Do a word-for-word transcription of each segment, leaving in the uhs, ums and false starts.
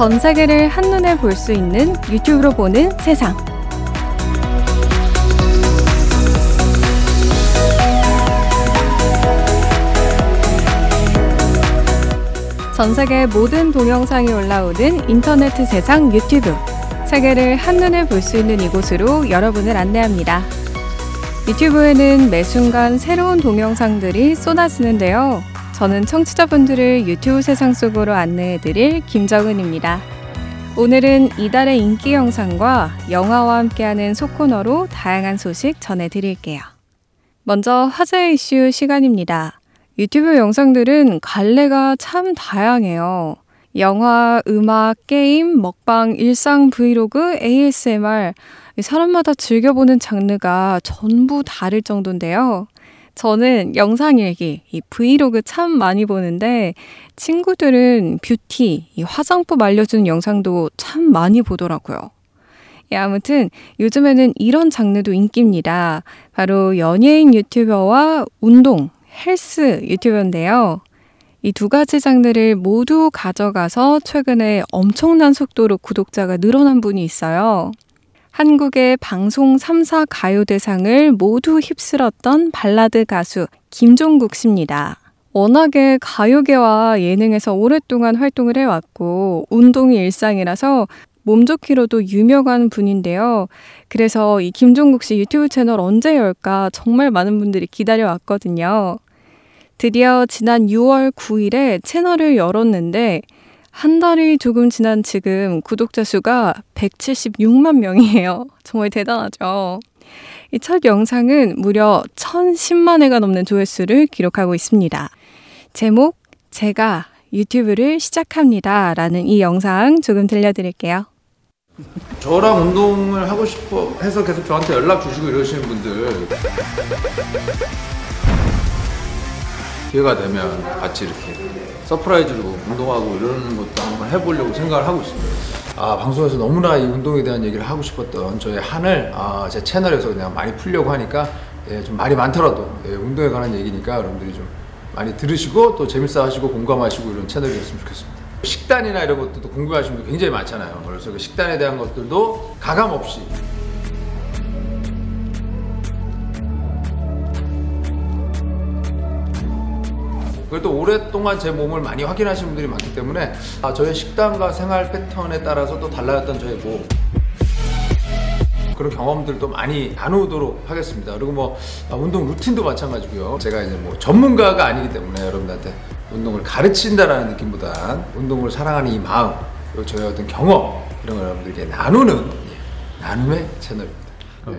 전 세계를 한눈에 볼 수 있는 유튜브로 보는 세상. 전 세계 모든 동영상이 올라오는 인터넷 세상 유튜브. 세계를 한눈에 볼 수 있는 이곳으로 여러분을 안내합니다. 유튜브에는 매 순간 새로운 동영상들이 쏟아지는데요. 저는 청취자분들을 유튜브 세상 속으로 안내해드릴 김정은입니다. 오늘은 이달의 인기 영상과 영화와 함께하는 소코너로 다양한 소식 전해드릴게요. 먼저 화제 이슈 시간입니다. 유튜브 영상들은 갈래가 참 다양해요. 영화, 음악, 게임, 먹방, 일상 브이로그, 에이에스엠알 사람마다 즐겨보는 장르가 전부 다를 정도인데요. 저는 영상일기, 이 브이로그 참 많이 보는데 친구들은 뷰티, 이 화장법 알려주는 영상도 참 많이 보더라고요. 예, 아무튼 요즘에는 이런 장르도 인기입니다. 바로 연예인 유튜버와 운동, 헬스 유튜버인데요. 이 두 가지 장르를 모두 가져가서 최근에 엄청난 속도로 구독자가 늘어난 분이 있어요. 한국의 방송 삼 사 가요대상을 모두 휩쓸었던 발라드 가수 김종국 씨입니다. 워낙에 가요계와 예능에서 오랫동안 활동을 해왔고 운동이 일상이라서 몸 좋기로도 유명한 분인데요. 그래서 이 김종국 씨 유튜브 채널 언제 열까 정말 많은 분들이 기다려왔거든요. 드디어 지난 유월 구일에 채널을 열었는데 한 달이 조금 지난 지금 구독자 수가 백칠십육만 명이에요. 정말 대단하죠. 이 첫 영상은 무려 천십만 회가 넘는 조회수를 기록하고 있습니다. 제목, 제가 유튜브를 시작합니다 라는 이 영상 조금 들려드릴게요. 저랑 운동을 하고 싶어 해서 계속 저한테 연락 주시고 이러시는 분들 기회가 되면 같이 이렇게 서프라이즈로 운동하고 이러는 것도 한번 해보려고 생각을 하고 있습니다. 아, 방송에서 너무나 이 운동에 대한 얘기를 하고 싶었던 저의 한을 아, 제 채널에서 그냥 많이 풀려고 하니까 예, 좀 말이 많더라도 예, 운동에 관한 얘기니까 여러분들이 좀 많이 들으시고 또 재밌어 하시고 공감하시고 이런 채널이었으면 좋겠습니다. 식단이나 이런 것들도 궁금하신 분들 굉장히 많잖아요. 그래서 그 식단에 대한 것들도 가감 없이 그래도 오랫동안 제 몸을 많이 확인하시는 분들이 많기 때문에 아, 저의 식단과 생활 패턴에 따라서 또 달라졌던 저의 몸 그런 경험들도 많이 나누도록 하겠습니다. 그리고 뭐 아, 운동 루틴도 마찬가지고요. 제가 이제 뭐 전문가가 아니기 때문에 여러분들한테 운동을 가르친다라는 느낌보단 운동을 사랑하는 이 마음 그리고 저의 어떤 경험 이런 걸 여러분들에게 나누는 예, 나눔의 채널입니다. 네.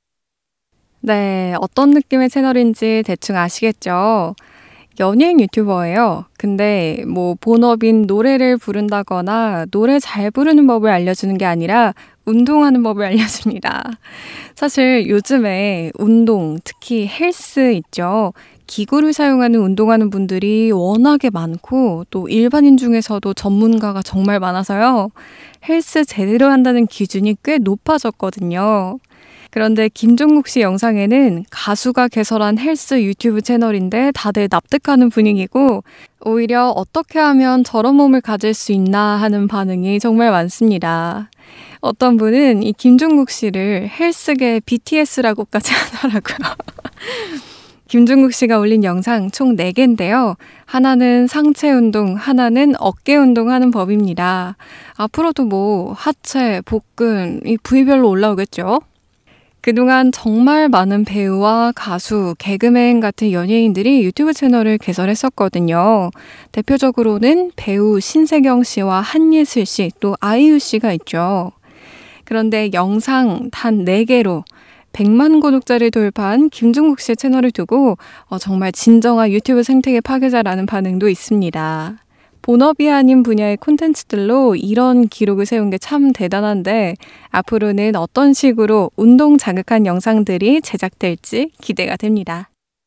네, 어떤 느낌의 채널인지 대충 아시겠죠? 연예인 유튜버예요. 근데 뭐 본업인 노래를 부른다거나 노래 잘 부르는 법을 알려주는 게 아니라 운동하는 법을 알려줍니다. 사실 요즘에 운동, 특히 헬스 있죠. 기구를 사용하는 운동하는 분들이 워낙에 많고 또 일반인 중에서도 전문가가 정말 많아서요. 헬스 제대로 한다는 기준이 꽤 높아졌거든요. 그런데 김종국 씨 영상에는 가수가 개설한 헬스 유튜브 채널인데 다들 납득하는 분위기고 오히려 어떻게 하면 저런 몸을 가질 수 있나 하는 반응이 정말 많습니다. 어떤 분은 이 김종국 씨를 헬스계 비티에스라고까지 하더라고요. 김종국 씨가 올린 영상 총 네 개인데요. 하나는 상체 운동, 하나는 어깨 운동하는 법입니다. 앞으로도 뭐 하체, 복근, 이 부위별로 올라오겠죠? 그동안 정말 많은 배우와 가수, 개그맨 같은 연예인들이 유튜브 채널을 개설했었거든요. 대표적으로는 배우 신세경 씨와 한예슬 씨, 또 아이유 씨가 있죠. 그런데 영상 단 네 개로 백만 구독자를 돌파한 김종국 씨의 채널을 두고 어, 정말 진정한 유튜브 생태계 파괴자라는 반응도 있습니다. 본업이 아닌 분야의 콘텐츠들로 이런 기록을 세운 게 참 대단한데 앞으로는 어떤 식으로 운동 자극한 영상들이 제작될지 기대가 됩니다.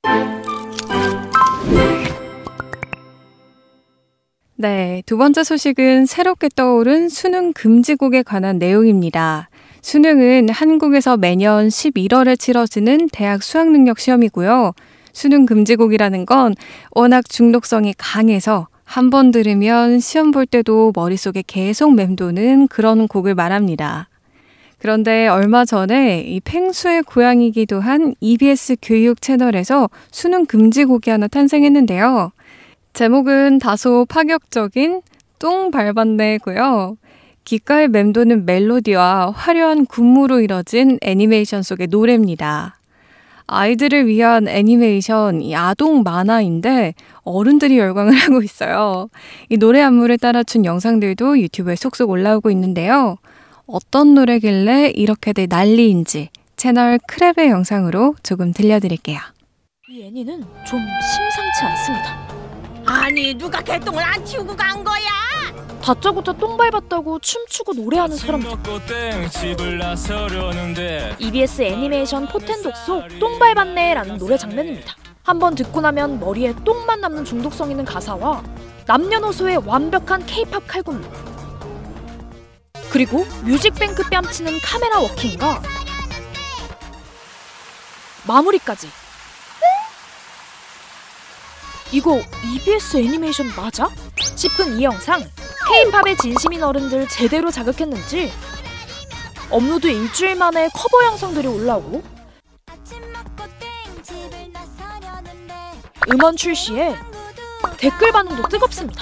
네, 두 번째 소식은 새롭게 떠오른 수능 금지곡에 관한 내용입니다. 수능은 한국에서 매년 십일월에 치러지는 대학 수학능력 시험이고요. 수능 금지곡이라는 건 워낙 중독성이 강해서 한 번 들으면 시험 볼 때도 머릿속에 계속 맴도는 그런 곡을 말합니다. 그런데 얼마 전에 이 펭수의 고향이기도 한 이비에스 교육 채널에서 수능 금지 곡이 하나 탄생했는데요. 제목은 다소 파격적인 똥 밟았네고요. 귓가에 맴도는 멜로디와 화려한 군무로 이뤄진 애니메이션 속의 노래입니다. 아이들을 위한 애니메이션, 이 아동 만화인데 어른들이 열광을 하고 있어요. 이 노래 안무를 따라춘 영상들도 유튜브에 속속 올라오고 있는데요. 어떤 노래길래 이렇게들 난리인지 채널 크랩의 영상으로 조금 들려드릴게요. 이 애니는 좀 심상치 않습니다. 아니 누가 개똥을 안 치우고 간 거야? 다짜고짜 똥 밟았다고 춤추고 노래하는 사람들. 이비에스 애니메이션 포텐독 속 똥 밟았네 라는 노래 장면입니다. 한번 듣고 나면 머리에 똥만 남는 중독성 있는 가사와 남녀노소의 완벽한 케이팝 칼군무, 그리고 뮤직뱅크 뺨치는 카메라 워킹과 마무리까지. 이거 이비에스 애니메이션 맞아? 싶은 이 영상, K-팝의 진심인 어른들 제대로 자극했는지 업로드 일주일 만에 커버 영상들이 올라오고 음원 출시에 댓글 반응도 뜨겁습니다.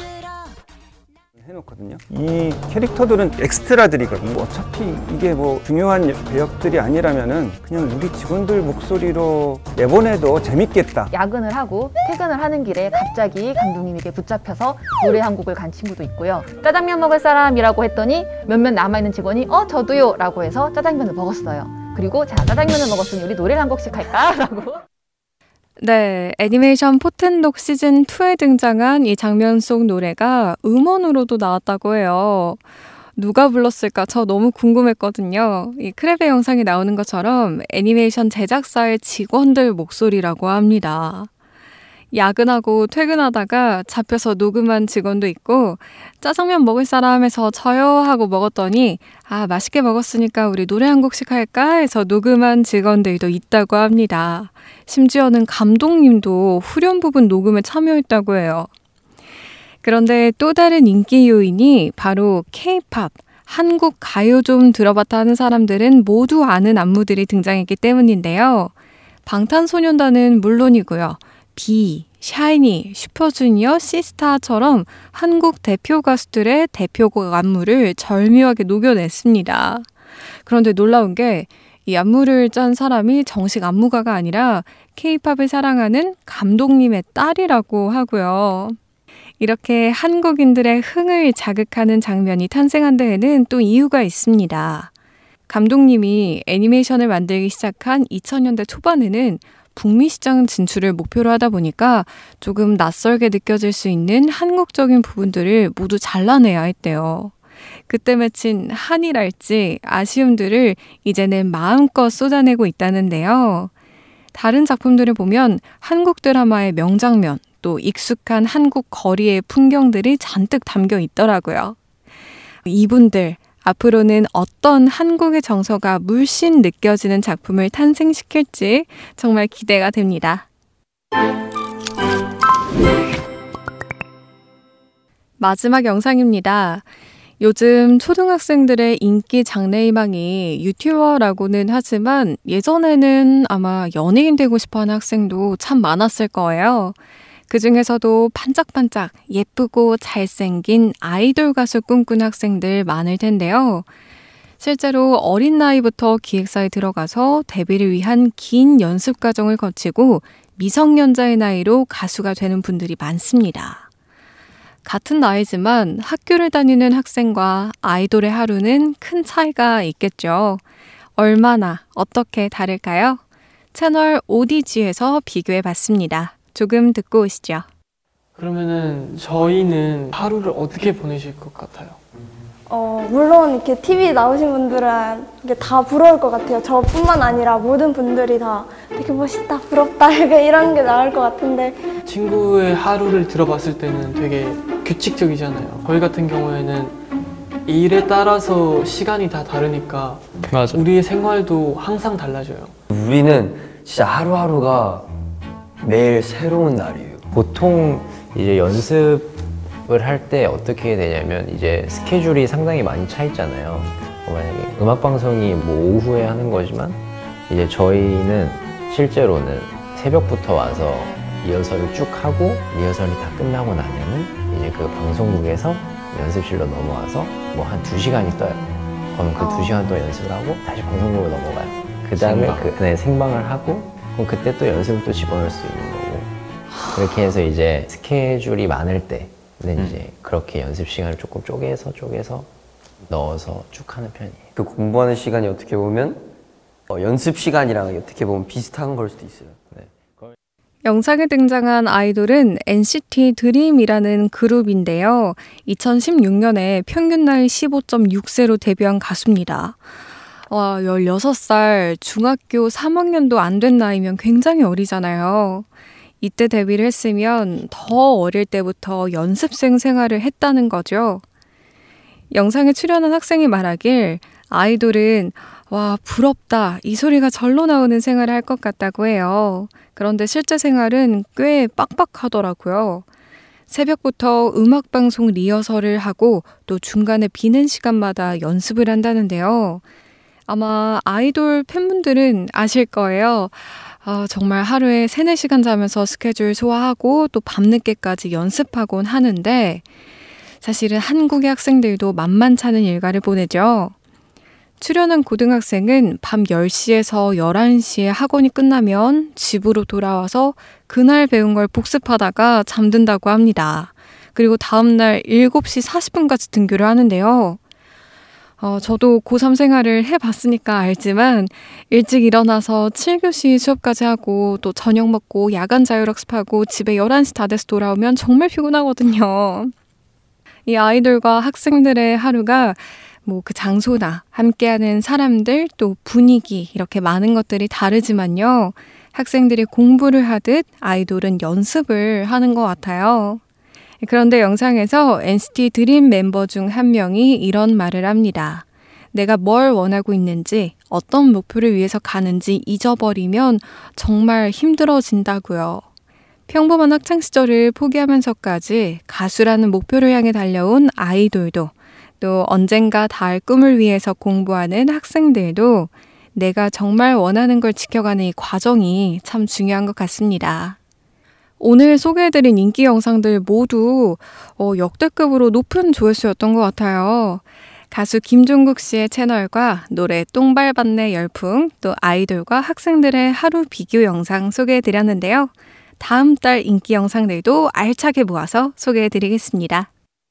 해놓거든요. 이 캐릭터들은 엑스트라들이거든요. 어차피 이게 뭐 중요한 배역들이 아니라면은 그냥 우리 직원들 목소리로 내보내도 재밌겠다. 야근을 하고 퇴근을 하는 길에 갑자기 감독님에게 붙잡혀서 노래 한 곡을 간 친구도 있고요. 짜장면 먹을 사람이라고 했더니 몇몇 남아있는 직원이 어 저도요 라고 해서 짜장면을 먹었어요. 그리고 자 짜장면을 먹었으니 우리 노래를 한 곡씩 할까? 라고. 네, 애니메이션 포텐독 시즌이에 등장한 이 장면 속 노래가 음원으로도 나왔다고 해요. 누가 불렀을까 저 너무 궁금했거든요. 이 크랩의 영상이 나오는 것처럼 애니메이션 제작사의 직원들 목소리라고 합니다. 야근하고 퇴근하다가 잡혀서 녹음한 직원도 있고 짜장면 먹을 사람에서 저요 하고 먹었더니 아 맛있게 먹었으니까 우리 노래 한 곡씩 할까 해서 녹음한 직원들도 있다고 합니다. 심지어는 감독님도 후렴 부분 녹음에 참여했다고 해요. 그런데 또 다른 인기 요인이 바로 K-팝, 한국 가요 좀 들어봤다 하는 사람들은 모두 아는 안무들이 등장했기 때문인데요. 방탄소년단은 물론이고요. 비, 샤이니, 슈퍼주니어, 시스타처럼 한국 대표 가수들의 대표곡 안무를 절묘하게 녹여냈습니다. 그런데 놀라운 게 이 안무를 짠 사람이 정식 안무가가 아니라 K-팝을 사랑하는 감독님의 딸이라고 하고요. 이렇게 한국인들의 흥을 자극하는 장면이 탄생한 데에는 또 이유가 있습니다. 감독님이 애니메이션을 만들기 시작한 이천 년대 초반에는 북미 시장 진출을 목표로 하다 보니까 조금 낯설게 느껴질 수 있는 한국적인 부분들을 모두 잘라내야 했대요. 그때 맺힌 한이랄지 아쉬움들을 이제는 마음껏 쏟아내고 있다는데요. 다른 작품들을 보면 한국 드라마의 명장면, 또 익숙한 한국 거리의 풍경들이 잔뜩 담겨 있더라고요. 이분들, 앞으로는 어떤 한국의 정서가 물씬 느껴지는 작품을 탄생시킬지 정말 기대가 됩니다. 마지막 영상입니다. 요즘 초등학생들의 인기 장래희망이 유튜버라고는 하지만 예전에는 아마 연예인 되고 싶어하는 학생도 참 많았을 거예요. 그중에서도 반짝반짝 예쁘고 잘생긴 아이돌 가수 꿈꾸는 학생들 많을 텐데요. 실제로 어린 나이부터 기획사에 들어가서 데뷔를 위한 긴 연습 과정을 거치고 미성년자의 나이로 가수가 되는 분들이 많습니다. 같은 나이지만 학교를 다니는 학생과 아이돌의 하루는 큰 차이가 있겠죠. 얼마나 어떻게 다를까요? 채널 오디지에서 비교해봤습니다. 조금 듣고 오시죠. 그러면은 저희는 하루를 어떻게 보내실 것 같아요? 어, 물론 이렇게 티비에 나오신 분들은 이게 다 부러울 것 같아요. 저뿐만 아니라 모든 분들이 다 되게 멋있다, 부럽다 이런 게 나올 것 같은데 친구의 하루를 들어봤을 때는 되게 규칙적이잖아요. 저희 같은 경우에는 일에 따라서 시간이 다 다르니까 맞아. 우리의 생활도 항상 달라져요. 우리는 진짜 하루하루가 매일 새로운 날이에요. 보통 이제 연습 연습을 할 때 어떻게 되냐면 이제 스케줄이 상당히 많이 차 있잖아요. 만약에 음악 방송이 뭐 오후에 하는 거지만 이제 저희는 실제로는 새벽부터 와서 리허설을 쭉 하고 리허설이 다 끝나고 나면은 이제 그 방송국에서 연습실로 넘어와서 뭐 한 두 시간이 떠요. 그러면 그 두 시간 동안 연습을 하고 다시 방송국으로 넘어가요. 그 다음에 생방. 그, 네, 생방을 하고 그럼 그때 또 연습을 또 집어넣을 수 있는 거고 그렇게 해서 이제 스케줄이 많을 때는 음. 이제 그렇게 연습 시간을 조금 쪼개서 쪼개서 넣어서 쭉 하는 편이에요. 그 공부하는 시간이 어떻게 보면 어, 연습 시간이랑 어떻게 보면 비슷한 걸 수도 있어요. 네. 영상에 등장한 아이돌은 엔시티 드림이라는 그룹인데요. 이천십육 년에 평균 나이 십오 점 육 세로 데뷔한 가수입니다. 와, 열여섯 살 중학교 삼 학년도 안 된 나이면 굉장히 어리잖아요. 이때 데뷔를 했으면 더 어릴 때부터 연습생 생활을 했다는 거죠. 영상에 출연한 학생이 말하길 아이돌은 와, 부럽다. 이 소리가 절로 나오는 생활을 할 것 같다고 해요. 그런데 실제 생활은 꽤 빡빡하더라고요. 새벽부터 음악방송 리허설을 하고 또 중간에 비는 시간마다 연습을 한다는데요. 아마 아이돌 팬분들은 아실 거예요. 아, 정말 하루에 세네 시간 자면서 스케줄 소화하고 또 밤늦게까지 연습하곤 하는데 사실은 한국의 학생들도 만만찮은 일과를 보내죠. 출연한 고등학생은 밤 열 시에서 열한 시에 학원이 끝나면 집으로 돌아와서 그날 배운 걸 복습하다가 잠든다고 합니다. 그리고 다음날 일곱 시 사십 분까지 등교를 하는데요. 어, 저도 고삼 생활을 해봤으니까 알지만 일찍 일어나서 칠 교시 수업까지 하고 또 저녁 먹고 야간 자율학습하고 집에 열한 시 다 돼서 돌아오면 정말 피곤하거든요. 이 아이돌과 학생들의 하루가 뭐 그 장소나 함께하는 사람들 또 분위기 이렇게 많은 것들이 다르지만요. 학생들이 공부를 하듯 아이돌은 연습을 하는 것 같아요. 그런데 영상에서 엔시티 드림 멤버 중 한 명이 이런 말을 합니다. 내가 뭘 원하고 있는지 어떤 목표를 위해서 가는지 잊어버리면 정말 힘들어진다고요. 평범한 학창시절을 포기하면서까지 가수라는 목표를 향해 달려온 아이돌도 또 언젠가 닿을 꿈을 위해서 공부하는 학생들도 내가 정말 원하는 걸 지켜가는 이 과정이 참 중요한 것 같습니다. 오늘 소개해드린 인기 영상들 모두 어, 역대급으로 높은 조회수였던 것 같아요. 가수 김종국 씨의 채널과 노래 똥밟았네 열풍, 또 아이돌과 학생들의 하루 비교 영상 소개해드렸는데요. 다음 달 인기 영상들도 알차게 모아서 소개해드리겠습니다.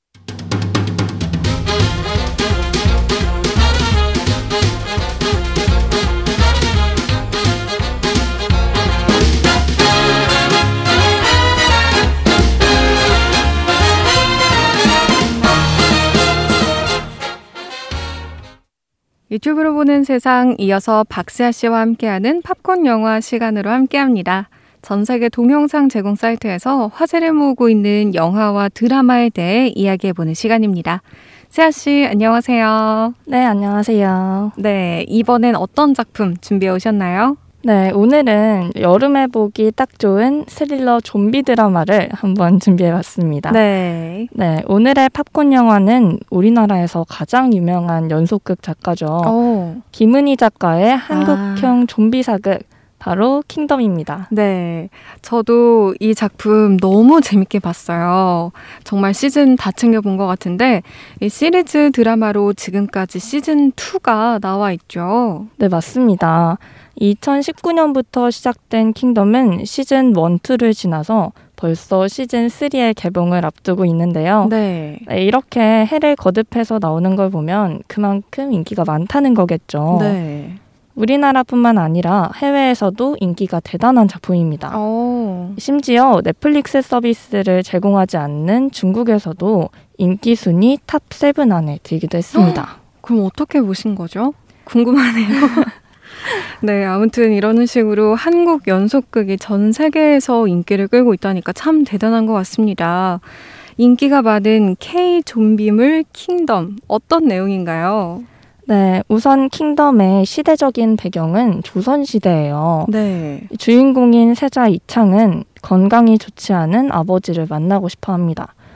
유튜브로 보는 세상, 이어서 박세아 씨와 함께하는 팝콘 영화 시간으로 함께합니다. 전 세계 동영상 제공 사이트에서 화제를 모으고 있는 영화와 드라마에 대해 이야기해보는 시간입니다. 세아 씨, 안녕하세요. 네, 안녕하세요. 네, 이번엔 어떤 작품 준비해 오셨나요? 네, 오늘은 여름에 보기 딱 좋은 스릴러 좀비 드라마를 한번 준비해봤습니다. 네. 네, 오늘의 팝콘 영화는 우리나라에서 가장 유명한 연속극 작가죠. 오. 김은희 작가의 한국형 아. 좀비 사극, 바로 킹덤입니다. 네, 저도 이 작품 너무 재밌게 봤어요. 정말 시즌 다 챙겨본 것 같은데 이 시리즈 드라마로 지금까지 시즌 이가 나와 있죠. 네, 맞습니다. 이천십구 년부터 시작된 킹덤은 시즌 일, 이를 지나서 벌써 시즌 삼의 개봉을 앞두고 있는데요. 네. 네, 이렇게 해를 거듭해서 나오는 걸 보면 그만큼 인기가 많다는 거겠죠. 네. 우리나라뿐만 아니라 해외에서도 인기가 대단한 작품입니다. 오. 심지어 넷플릭스 서비스를 제공하지 않는 중국에서도 인기 순위 탑 칠 안에 들기도 했습니다. 헉, 그럼 어떻게 보신 거죠? 궁금하네요. 네, 아무튼 이런 식으로 한국 연속극이 전 세계에서 인기를 끌고 있다니까 참 대단한 것 같습니다. 인기가 많은 K 좀비물 킹덤, 어떤 내용인가요? 네, 우선 킹덤의 시대적인 배경은 조선시대예요. 네. 주인공인 세자 이창은 건강이 좋지 않은 아버지를 만나고 싶어 합니다.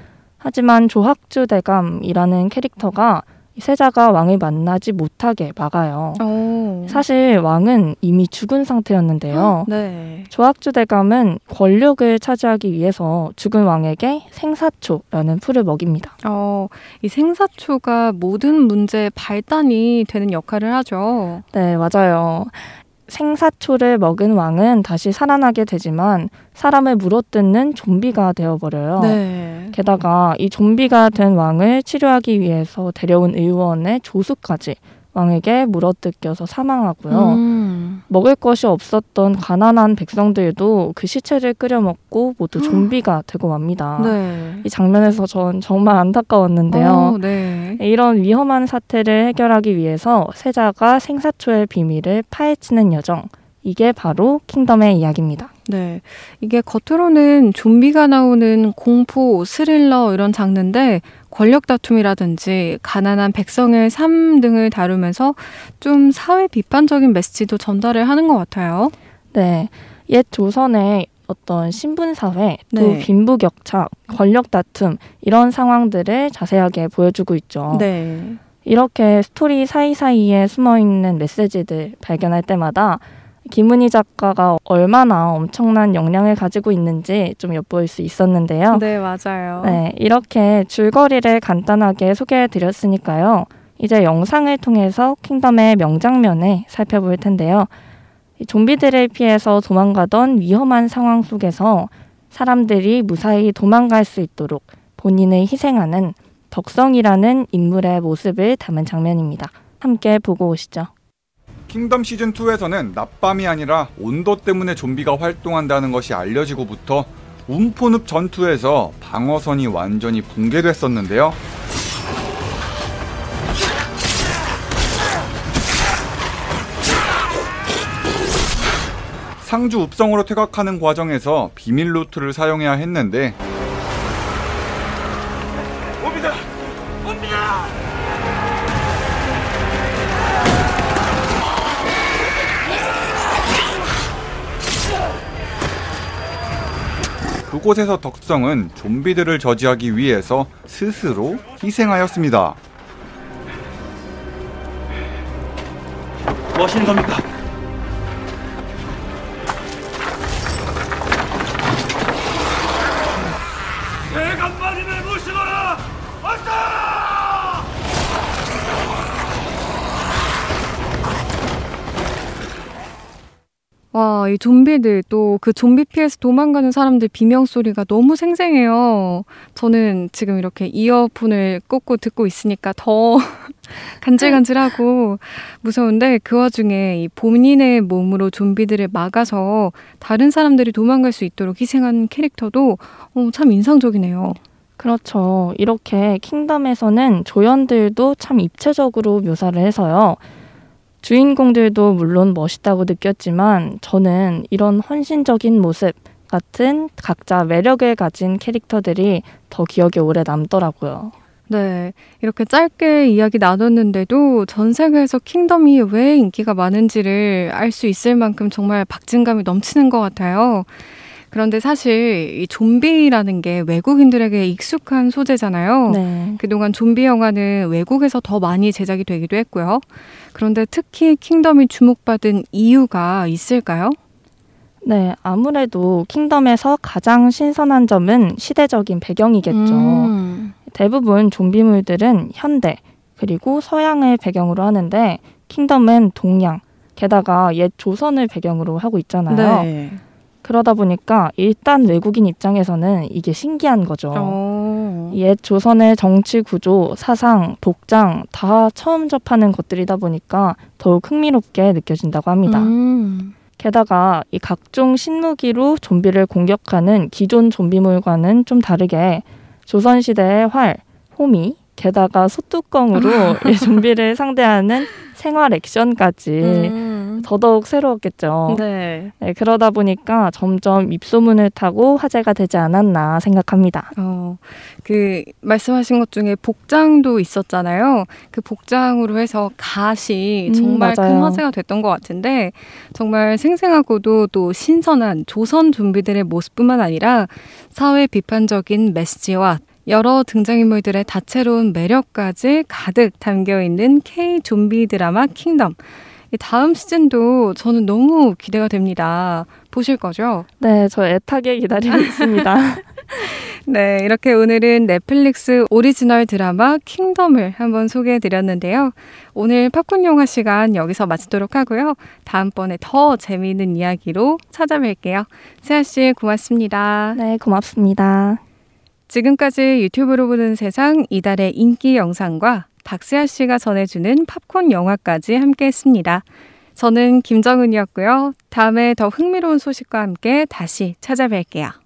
하지만 조학주 대감이라는 캐릭터가 세자가 왕을 만나지 못하게 막아요. 오. 사실 왕은 이미 죽은 상태였는데요. 네. 조학주 대감은 권력을 차지하기 위해서 죽은 왕에게 생사초라는 풀을 먹입니다. 어, 이 생사초가 모든 문제의 발단이 되는 역할을 하죠. 네, 맞아요. 생사초를 먹은 왕은 다시 살아나게 되지만 사람을 물어뜯는 좀비가 되어버려요. 네. 게다가 이 좀비가 된 왕을 치료하기 위해서 데려온 의원의 조수까지 왕에게 물어뜯겨서 사망하고요. 음. 먹을 것이 없었던 가난한 백성들도 그 시체를 끓여 먹고 모두 좀비가 되고 맙니다. 네. 이 장면에서 전 정말 안타까웠는데요. 어, 네. 이런 위험한 사태를 해결하기 위해서 세자가 생사초의 비밀을 파헤치는 여정. 이게 바로 킹덤의 이야기입니다. 네. 이게 겉으로는 좀비가 나오는 공포, 스릴러 이런 장르인데 권력 다툼이라든지 가난한 백성의 삶 등을 다루면서 좀 사회 비판적인 메시지도 전달을 하는 것 같아요. 네. 옛 조선의 어떤 신분사회, 또 네. 빈부격차, 권력 다툼 이런 상황들을 자세하게 보여주고 있죠. 네. 이렇게 스토리 사이사이에 숨어있는 메시지들 발견할 때마다 김은희 작가가 얼마나 엄청난 역량을 가지고 있는지 좀 엿보일 수 있었는데요. 네, 맞아요. 네, 이렇게 줄거리를 간단하게 소개해드렸으니까요. 이제 영상을 통해서 킹덤의 명장면을 살펴볼 텐데요. 이 좀비들을 피해서 도망가던 위험한 상황 속에서 사람들이 무사히 도망갈 수 있도록 본인을 희생하는 덕성이라는 인물의 모습을 담은 장면입니다. 함께 보고 오시죠. 킹덤 시즌이에서는 낮밤이 아니라 온도 때문에 좀비가 활동한다는 것이 알려지고부터 움포늪 전투에서 방어선이 완전히 붕괴됐었는데요. 상주 읍성으로 퇴각하는 과정에서 비밀 루트를 사용해야 했는데 옵니다! 옵니다! 그곳에서 덕성은 좀비들을 저지하기 위해서 스스로 희생하였습니다. 뭐 하시는 겁니까? 대간마린을 모시거라! 왔다! 와, 이 좀비들 또 그 좀비 피해서 도망가는 사람들 비명소리가 너무 생생해요. 저는 지금 이렇게 이어폰을 꽂고 듣고 있으니까 더 간질간질하고 무서운데 그 와중에 이 본인의 몸으로 좀비들을 막아서 다른 사람들이 도망갈 수 있도록 희생한 캐릭터도 어, 참 인상적이네요. 그렇죠. 이렇게 킹덤에서는 조연들도 참 입체적으로 묘사를 해서요. 주인공들도 물론 멋있다고 느꼈지만 저는 이런 헌신적인 모습 같은 각자 매력을 가진 캐릭터들이 더 기억에 오래 남더라고요. 네, 이렇게 짧게 이야기 나눴는데도 전 세계에서 킹덤이 왜 인기가 많은지를 알 수 있을 만큼 정말 박진감이 넘치는 것 같아요. 그런데 사실 이 좀비라는 게 외국인들에게 익숙한 소재잖아요. 네. 그동안 좀비 영화는 외국에서 더 많이 제작이 되기도 했고요. 그런데 특히 킹덤이 주목받은 이유가 있을까요? 네, 아무래도 킹덤에서 가장 신선한 점은 시대적인 배경이겠죠. 음. 대부분 좀비물들은 현대 그리고 서양을 배경으로 하는데 킹덤은 동양, 게다가 옛 조선을 배경으로 하고 있잖아요. 네. 그러다 보니까 일단 외국인 입장에서는 이게 신기한 거죠. 오. 옛 조선의 정치 구조, 사상, 복장 다 처음 접하는 것들이다 보니까 더욱 흥미롭게 느껴진다고 합니다. 음. 게다가 이 각종 신무기로 좀비를 공격하는 기존 좀비물과는 좀 다르게 조선시대의 활, 호미, 게다가 소뚜껑으로 이 좀비를 상대하는 생활 액션까지 음. 더더욱 새로웠겠죠. 네. 네, 그러다 보니까 점점 입소문을 타고 화제가 되지 않았나 생각합니다. 어, 그 말씀하신 것 중에 복장도 있었잖아요. 그 복장으로 해서 갓이 음, 정말 맞아요. 큰 화제가 됐던 것 같은데 정말 생생하고도 또 신선한 조선 좀비들의 모습뿐만 아니라 사회 비판적인 메시지와 여러 등장인물들의 다채로운 매력까지 가득 담겨있는 K 좀비 드라마 킹덤. 다음 시즌도 저는 너무 기대가 됩니다. 보실 거죠? 네, 저 애타게 기다리고 있습니다. 네, 이렇게 오늘은 넷플릭스 오리지널 드라마 킹덤을 한번 소개해드렸는데요. 오늘 팝콘 영화 시간 여기서 마치도록 하고요. 다음번에 더 재미있는 이야기로 찾아뵐게요. 세아 씨 고맙습니다. 네, 고맙습니다. 지금까지 유튜브로 보는 세상 이달의 인기 영상과 박세아 씨가 전해주는 팝콘 영화까지 함께했습니다. 저는 김정은이었고요. 다음에 더 흥미로운 소식과 함께 다시 찾아뵐게요.